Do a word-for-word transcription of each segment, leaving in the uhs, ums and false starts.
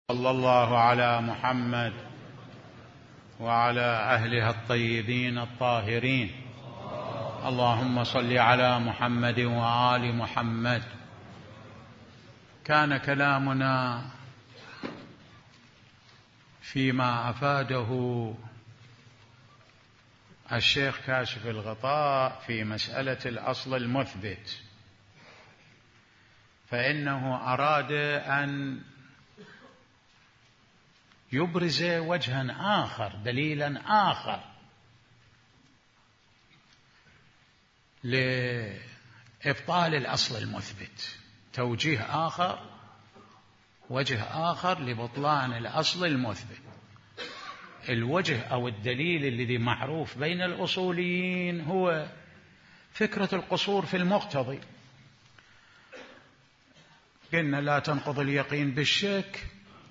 صلى الله على محمد وعلى أهلها الطيبين الطاهرين. اللهم صل على محمد وآل محمد. كان كلامنا فيما أفاده الشيخ كاشف الغطاء في مسألة الأصل المثبت، فإنه أراد أن يبرز وجها آخر، دليلا آخر لإبطال الأصل المثبت، توجيه آخر، وجه آخر لبطلان الأصل المثبت. الوجه أو الدليل الذي معروف بين الأصوليين هو فكرة القصور في المقتضي. قلنا لا تنقض اليقين بالشك،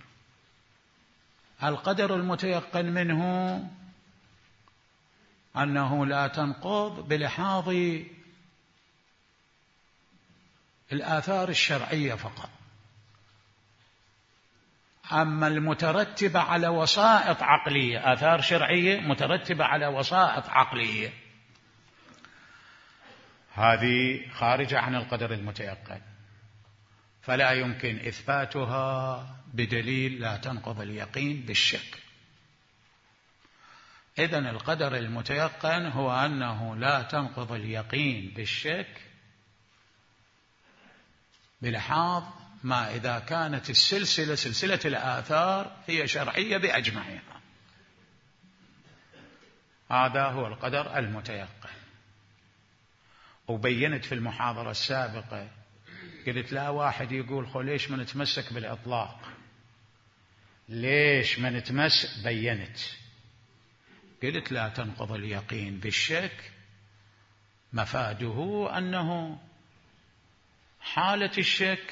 القدر المتيقن منه أنه لا تنقض بلحاظ الآثار الشرعية فقط، أما المترتبة على وسائط عقلية، آثار شرعية مترتبة على وسائط عقلية، هذه خارجة عن القدر المتيقن، فلا يمكن إثباتها بدليل لا تنقض اليقين بالشك. إذن القدر المتيقن هو أنه لا تنقض اليقين بالشك بلحاظ ما إذا كانت السلسلة سلسلة الآثار هي شرعية بأجمعها، هذا هو القدر المتيقن. وبينت في المحاضرة السابقة، قلت لا واحد يقول خو ليش ما نتمسك بالإطلاق، ليش ما نتمسك، بينت قلت لا تنقض اليقين بالشك مفاده أنه حالة الشك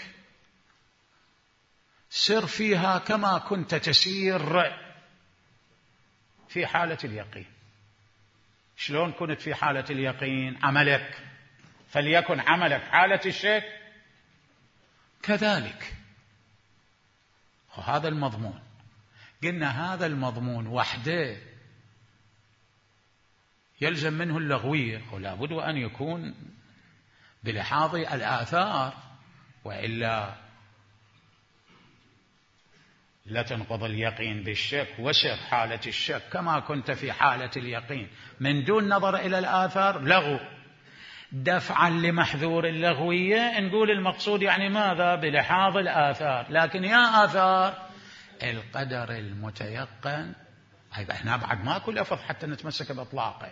سر فيها كما كنت تسير في حالة اليقين. شلون كنت في حالة اليقين؟ عملك، فليكن عملك حالة الشك كذلك، وهذا المضمون. قلنا هذا المضمون وحده يلزم منه اللغوية، ولا بد أن يكون بلحاظ الآثار، وإلا لا تنقض اليقين بالشك وسر حالة الشك كما كنت في حالة اليقين من دون نظر إلى الآثار، لغو. دفعا لمحذور اللغوية نقول المقصود يعني ماذا؟ بلحاظ الآثار. لكن يا آثار القدر المتيقن، هنا بعد ماكو لفظ حتى نتمسك بإطلاقه،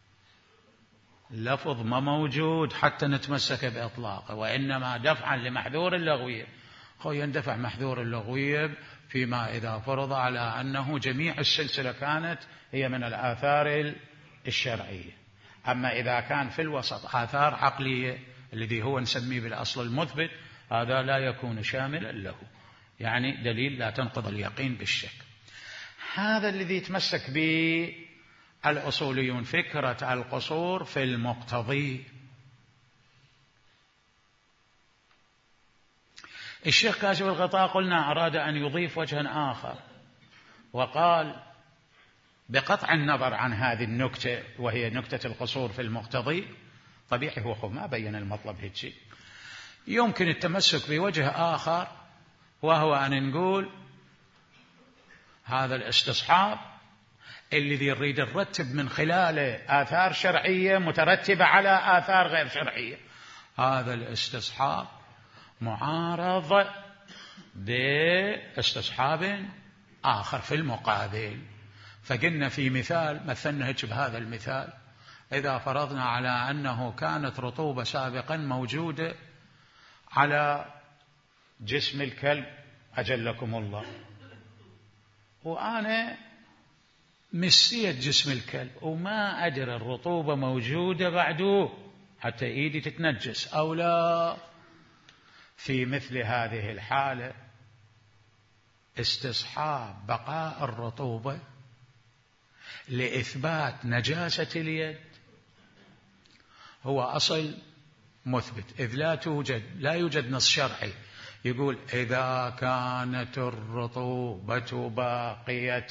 لفظ ما موجود حتى نتمسك بإطلاقه، وإنما دفعا لمحذور اللغوية. هو يندفع محذور اللغوية فيما إذا فرض على أنه جميع السلسلة كانت هي من الآثار الشرعية. أما إذا كان في الوسط آثار عقلية الذي هو نسميه بالأصل المثبت، هذا لا يكون شاملا له، يعني دليل لا تنقض اليقين بالشك. هذا الذي يتمسك به الأصوليون، فكرة القصور في المقتضي. الشيخ كاشف الغطاء قلنا أراد أن يضيف وجها آخر، وقال بقطع النظر عن هذه النكتة وهي نكتة القصور في المقتضي، طبيعي هو ما بين المطلب هيك، يمكن التمسك بوجه آخر، وهو أن نقول هذا الاستصحاب الذي يريد نرتب من خلاله آثار شرعية مترتبة على آثار غير شرعية، هذا الاستصحاب معارض باستصحاب آخر في المقابل. فقلنا في مثال مثلنا بهذا المثال، إذا فرضنا على أنه كانت رطوبة سابقا موجودة على جسم الكلب أجلكم الله، وأنا مسيت جسم الكلب وما أدري الرطوبة موجودة بعده حتى إيدي تتنجس أو لا، في مثل هذه الحالة استصحاب بقاء الرطوبة لإثبات نجاسة اليد هو أصل مثبت، إذ لا توجد لا يوجد نص شرعي يقول إذا كانت الرطوبة باقية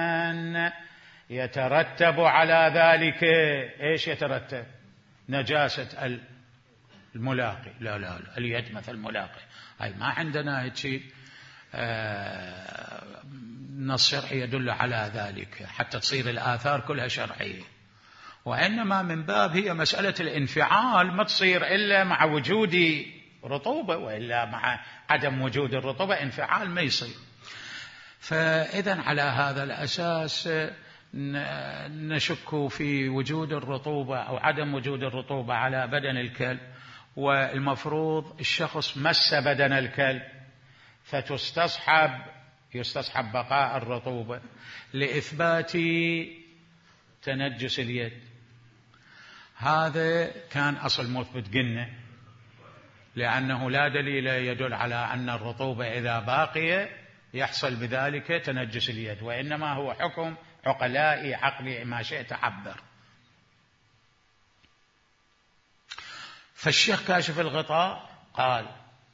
يترتب على ذلك إيش يترتب؟ نجاسة الملاقي. لا لا لا، اليد مثل الملاقي، أي ما عندنا هيك آه نص شرعي يدل على ذلك حتى تصير الآثار كلها شرعية، وإنما من باب هي مسألة الانفعال ما تصير إلا مع وجود رطوبة، وإلا مع عدم وجود الرطوبة انفعال ما يصير. فإذا على هذا الأساس نشك في وجود الرطوبة أو عدم وجود الرطوبة على بدن الكلب، والمفروض الشخص مس بدن الكلب فتستصحب يستصحب بقاء الرطوبة لإثبات تنجس اليد. هذا كان أصل مثبت قلنا، لأنه لا دليل يدل على أن الرطوبة إذا باقية يحصل بذلك تنجس اليد، وإنما هو حكم عقلائي عقلي ما شئت عبر. فالشيخ كاشف الغطاء قال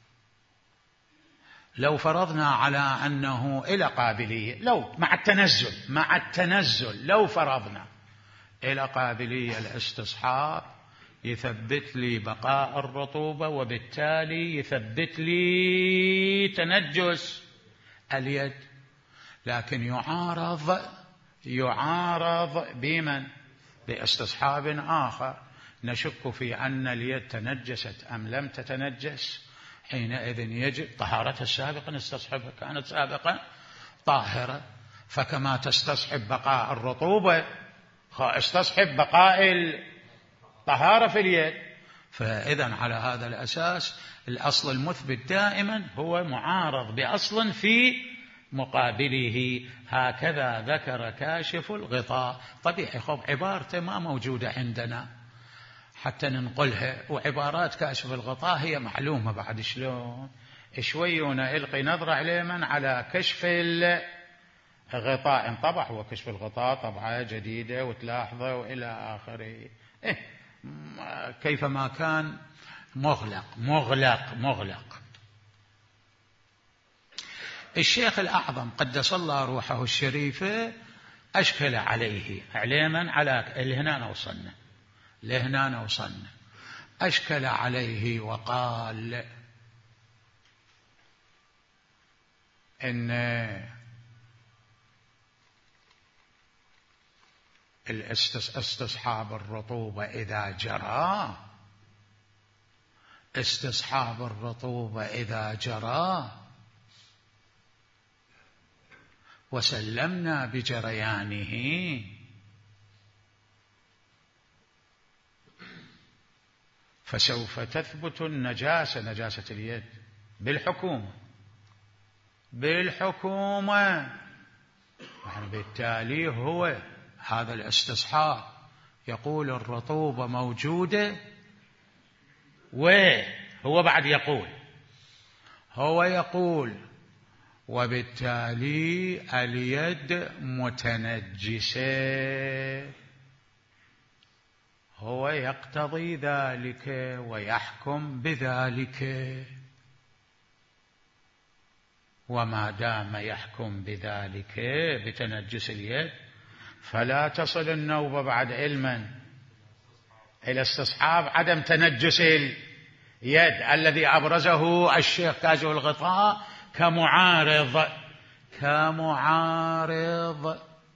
لو فرضنا على أنه إلى قابلية، لو مع التنزل مع التنزل لو فرضنا إلى قابلية الاستصحاب يثبت لي بقاء الرطوبة، وبالتالي يثبت لي تنجس اليد، لكن يعارض يعارض بمن؟ باستصحاب آخر نشك في أن اليد تنجست أم لم تتنجس، حينئذ يجب طهارتها السابقة نستصحبها، كانت سابقا طاهرة، فكما تستصحب بقاء الرطوبة استصحب بقاء الطهارة في اليد. فإذا على هذا الأساس الأصل المثبت دائما هو معارض بأصل في مقابله، هكذا ذكر كاشف الغطاء. طبيعي خب عبارته ما موجودة عندنا حتى ننقلها، وعبارات كاشف الغطاء هي معلومة بعد شلون شويونا القي نظرة عليه من على كشف الغطاء انطبع، هو كشف الغطاء طبعة جديدة وتلاحظه وإلى آخره، إيه كيفما كان مغلق مغلق مغلق. الشيخ الأعظم قدس الله روحه الشريفة أشكل عليه عليما على لهنا وصلنا لهنا وصلنا أشكل عليه وقال إن استصحاب الرطوبة إذا جرى استصحاب الرطوبة إذا جرى وسلمنا بجريانه فسوف تثبت النجاسة نجاسة اليد بالحكومة بالحكومة يعني بالتالي هو هذا الاستصحاب يقول الرطوبة موجودة، وهو بعد يقول هو يقول وبالتالي اليد متنجسة، هو يقتضي ذلك ويحكم بذلك، وما دام يحكم بذلك بتنجس اليد فلا تصل النوبة بعد علما إلى استصحاب عدم تنجس اليد الذي أبرزه الشيخ كاشف الغطاء كمعارض كمعارض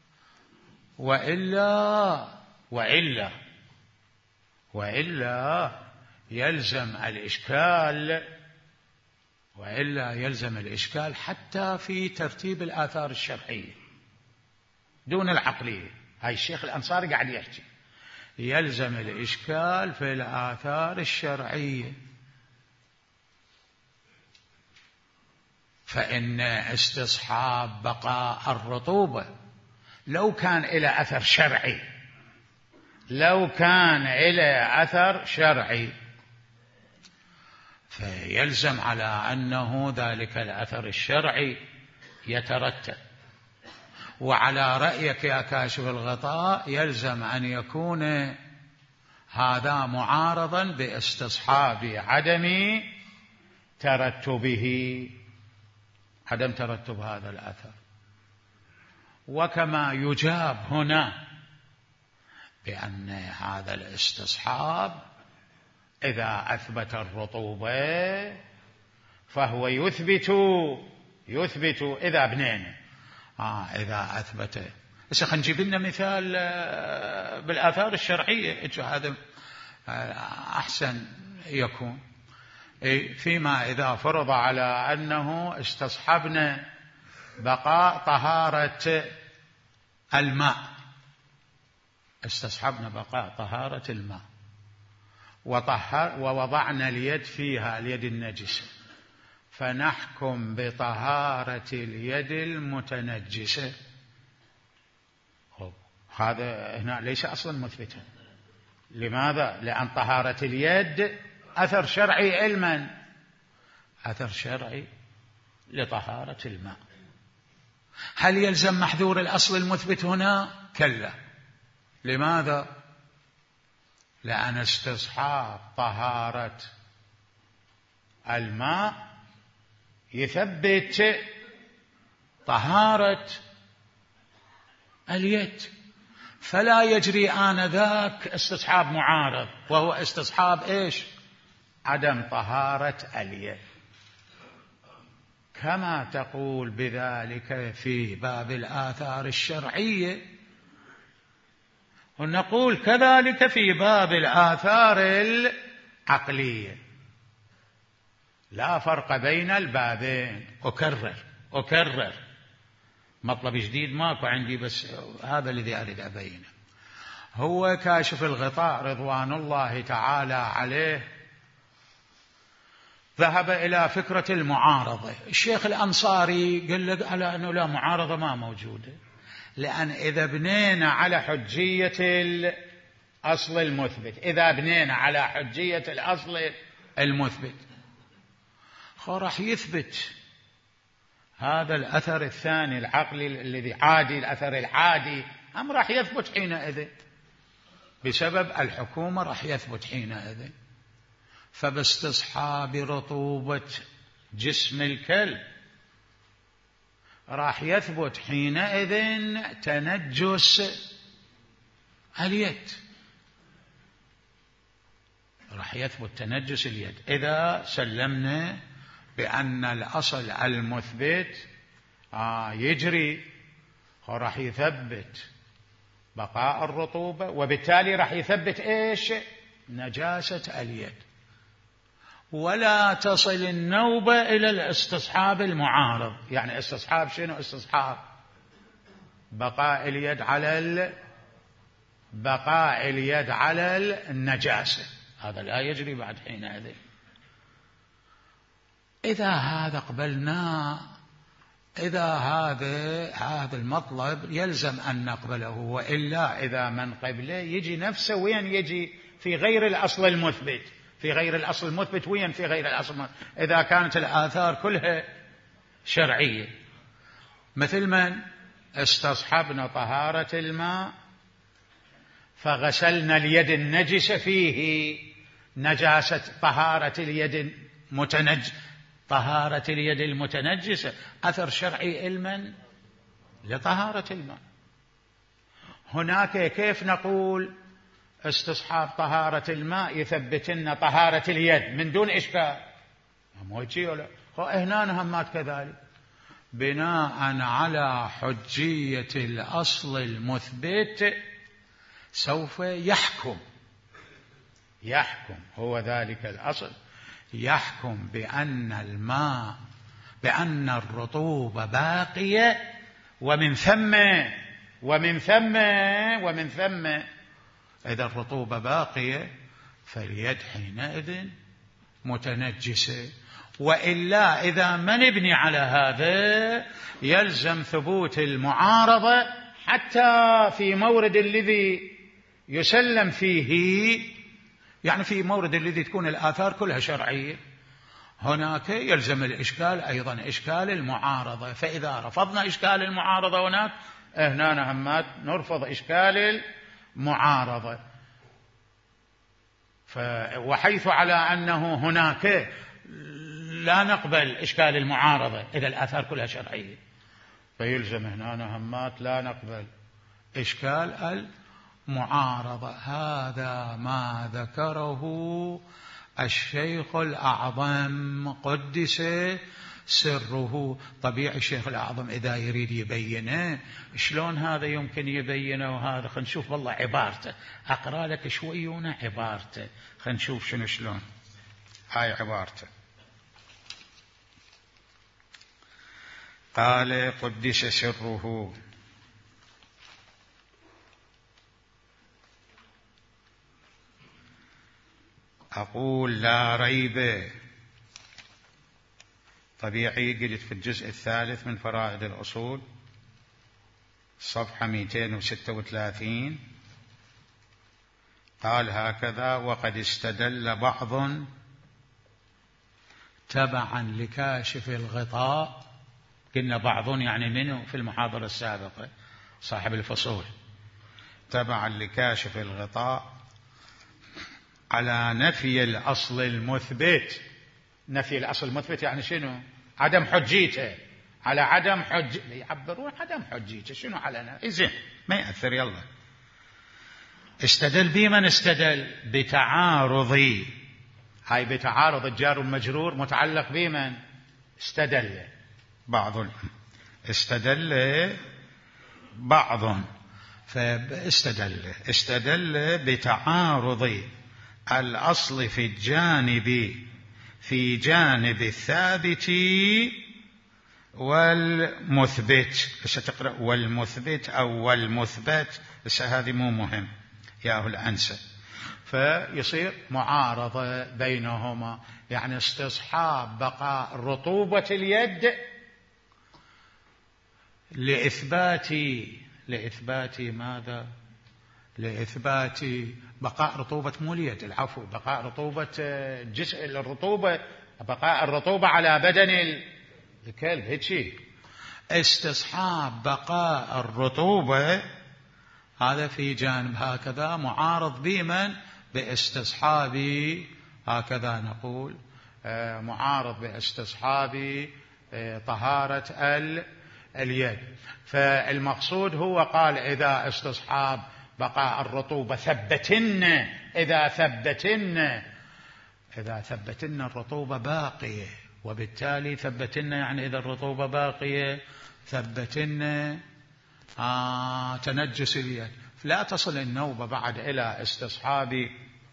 وإلا وإلا وإلا يلزم الإشكال وإلا يلزم الإشكال حتى في ترتيب الآثار الشرعية دون العقلية. هاي الشيخ الأنصاري قاعد يحكي يلزم الإشكال في الآثار الشرعية، فإن استصحاب بقاء الرطوبة لو كان إلى أثر شرعي لو كان إلى أثر شرعي فيلزم على أنه ذلك الأثر الشرعي يترتب، وعلى رأيك يا كاشف الغطاء يلزم أن يكون هذا معارضا باستصحاب عدم ترتبه، عدم ترتب هذا الأثر. وكما يجاب هنا بأن هذا الاستصحاب إذا أثبت الرطوبة فهو يثبت يثبت إذا بنينا آه إذا أثبت. بس خلينا نجيب لنا مثال بالآثار الشرعية، هذا أحسن يكون. فيما إذا فرض على أنه استصحبنا بقاء طهارة الماء، استصحبنا بقاء طهارة الماء وطهر ووضعنا اليد فيها، اليد النجسة، فنحكم بطهارة اليد المتنجسة. هذا هنا ليس أصلا مثبتا. لماذا؟ لأن طهارة اليد أثر شرعي علما، أثر شرعي لطهارة الماء. هل يلزم محذور الأصل المثبت هنا؟ كلا. لماذا؟ لأن استصحاب طهارة الماء يثبت طهارة اليد، فلا يجري آنذاك استصحاب معارض، وهو استصحاب إيش؟ عدم طهارة اليد. كما تقول بذلك في باب الآثار الشرعية، ونقول كذلك في باب الآثار العقلية. لا فرق بين البابين. أكرر أكرر مطلب جديد ماكو عندي، بس هذا الذي أريد أبينه. هو كاشف الغطاء رضوان الله تعالى عليه ذهب إلى فكرة المعارضة. الشيخ الأنصاري قال لك على أنه لا، معارضة ما موجودة، لأن إذا بنينا على حجية الأصل المثبت إذا بنينا على حجية الأصل المثبت راح يثبت هذا الأثر الثاني العقلي الذي عادي، الأثر العادي أم راح يثبت حينئذ بسبب الحكومة، راح يثبت حينئذ. فباستصحاب رطوبة جسم الكلب راح يثبت حينئذ تنجس اليد، راح يثبت تنجس اليد إذا سلمنا بأن الأصل المثبت آه يجري، راح يثبت بقاء الرطوبة، وبالتالي راح يثبت إيش؟ نجاسة اليد. ولا تصل النوبة إلى الاستصحاب المعارض. يعني استصحاب شنو؟ استصحاب بقاء اليد على ال... بقاء اليد على النجاسة، هذا لا يجري بعد حينئذ. إذا هذا قبلنا، إذا هذا هذا المطلب يلزم أن نقبله، وإلا إذا من قبله يجي نفسه وين يجي؟ في غير الأصل المثبت. في غير الأصل المثبت وين؟ في غير الأصل المثبت إذا كانت الآثار كلها شرعية. مثل من استصحبنا طهارة الماء فغسلنا اليد النجسة فيه نجاسة طهارة اليد المتنج طهارة اليد المتنجسة، أثر شرعي علما لطهارة الماء. هناك كيف نقول استصحاب طهارة الماء يثبت لنا طهارة اليد من دون إشكال؟ مو هيك ولا هنا نهمات كذلك، بناء على حجية الأصل المثبت سوف يحكم يحكم هو ذلك الأصل يحكم بأن الماء بأن الرطوبة باقية، ومن ثم ومن ثم ومن ثم إذا الرطوبة باقية فاليد حينئذ متنجسة. وإلا إذا ما نبني على هذا يلزم ثبوت المعارضة حتى في مورد الذي يسلم فيه، يعني في مورد الذي تكون الآثار كلها شرعية، هناك يلزم الإشكال أيضا إشكال المعارضة. فإذا رفضنا إشكال المعارضة هناك هنا نهمات نرفض إشكال المعارضة. وحيث على أنه هناك لا نقبل إشكال المعارضة إذا الآثار كلها شرعية، فيلزم هنا همات لا نقبل إشكال المعارضة. هذا ما ذكره الشيخ الأعظم قدس سره. طبيعي الشيخ الأعظم إذا يريد يبينه، شلون هذا يمكن يبينه وهذا؟ خلينا نشوف والله عبارته، أقرأ لك شوية عبارته، خلينا نشوف شنو شلون هاي عبارته. قال قدس سره: أقول لا ريب. طبيعي قلت في الجزء الثالث من فرائض الأصول صفحة مئتين وستة وثلاثين، قال هكذا: وقد استدل بعض تبعا لكاشف الغطاء. قلنا بعض يعني منه في المحاضرة السابقة صاحب الفصول. تبعا لكاشف الغطاء على نفي الأصل المثبت. نفي الأصل المثبت يعني شنو؟ عدم حجيته، على عدم حج يعبرون عدم حجيته. شنو على نفي؟ زين ما يأثر. يلا استدل بمن استدل؟ بتعارض. هاي بتعارض الجار والمجرور متعلق بمن؟ استدل بعض. استدل بعض فاستدل استدل بتعارض الأصل في الجانب في جانب الثابت والمثبت. بس تقرأ والمثبت أو والمثبت، بس هذه مو مهم، ياهو الأنسى. فيصير معارضة بينهما، يعني استصحاب بقاء رطوبة اليد لإثبات لإثبات ماذا؟ لإثبات بقاء رطوبة مو اليد، العفو، بقاء رطوبة جزء الرطوبة، بقاء الرطوبة على بدن الكلب. هيك استصحاب بقاء الرطوبة هذا في جانب، هكذا معارض بمن؟ باستصحاب، هكذا نقول معارض باستصحاب طهارة اليد. فالمقصود هو قال إذا استصحاب بقاء الرطوبة ثبتن، إذا ثبتن إذا ثبتن الرطوبة باقية، وبالتالي ثبتن يعني إذا الرطوبة باقية ثبتن آه تنجس اليد، لا تصل النوبة بعد إلى استصحاب.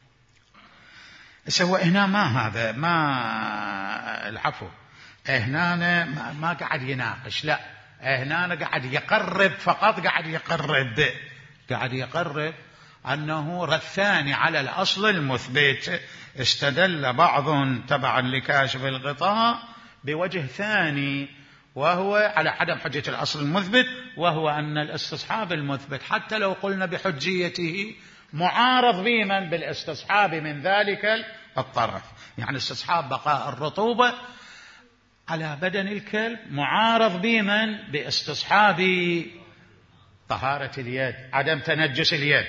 سوى هنا ما هذا ما العفو، هنا ما, ما قاعد يناقش، لا هنا قاعد يقرب فقط، قاعد يقرب قاعد يقرب أنه رثاني على الأصل المثبت. استدل بعض تبعا لكاشف الغطاء بوجه ثاني، وهو على عدم حجة الأصل المثبت، وهو أن الاستصحاب المثبت حتى لو قلنا بحجيته معارض بمن؟ بالاستصحاب من ذلك الطرف. يعني استصحاب بقاء الرطوبة على بدن الكلب معارض بمن؟ باستصحاب طهارة اليد، عدم تنجس اليد.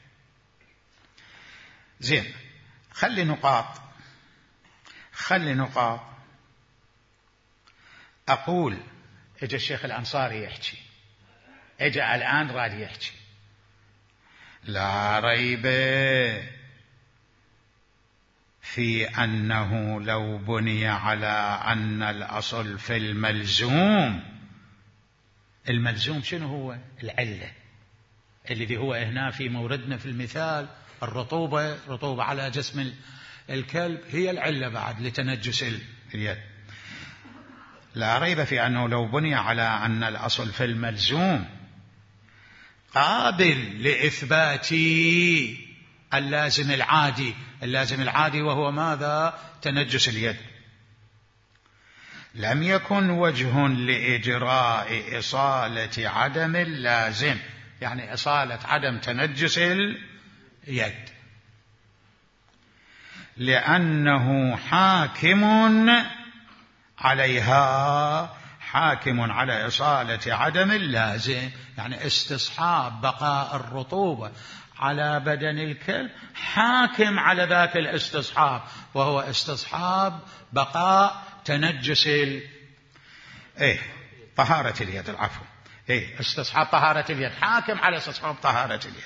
زين، خلي نقاط خلي نقاط أقول اجى الشيخ الأنصاري يحكي، اجى الآن راد يحكي لا ريب في أنه لو بني على أن الأصل في الملزوم. الملزوم شنو هو؟ العلة، الذي هو هنا في موردنا في المثال الرطوبة، رطوبة على جسم الكلب هي العلة بعد لتنجس اليد. لا ريب في أنه لو بني على أن الأصل في الملزوم قابل لإثبات اللازم العادي. اللازم العادي وهو ماذا؟ تنجس اليد. لم يكن وجه لإجراء إصالة عدم اللازم، يعني إصالة عدم تنجس اليد، لأنه حاكم عليها، حاكم على إصالة عدم اللازم. يعني استصحاب بقاء الرطوبة على بدن الكلب حاكم على ذاك الاستصحاب، وهو استصحاب بقاء تنجس ال... إيه طهارة اليد، العفو، إيه استصحاب طهارة اليد، حاكم على استصحاب طهارة اليد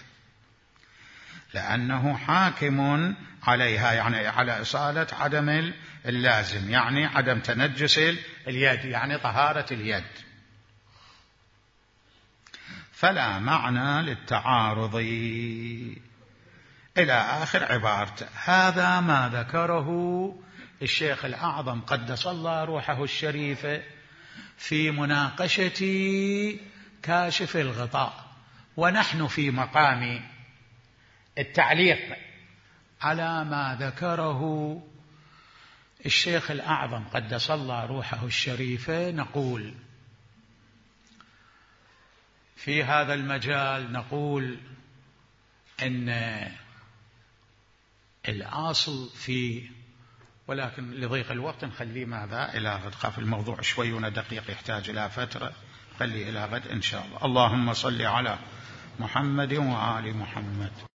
لأنه حاكم عليها، يعني على إصالة عدم اللازم، يعني عدم تنجس اليد، يعني طهارة اليد. فلا معنى للتعارض إلى آخر عبارته. هذا ما ذكره الشيخ الأعظم قدس الله روحه الشريفة في مناقشة كاشف الغطاء، ونحن في مقام التعليق على ما ذكره الشيخ الأعظم قدس الله روحه الشريفة. نقول في هذا المجال، نقول إن الأصل في، ولكن لضيق الوقت نخليه ماذا إلى غد، خاف الموضوع شوي ودقيق يحتاج إلى فترة، خليه إلى غد إن شاء الله. اللهم صل على محمد وآل محمد.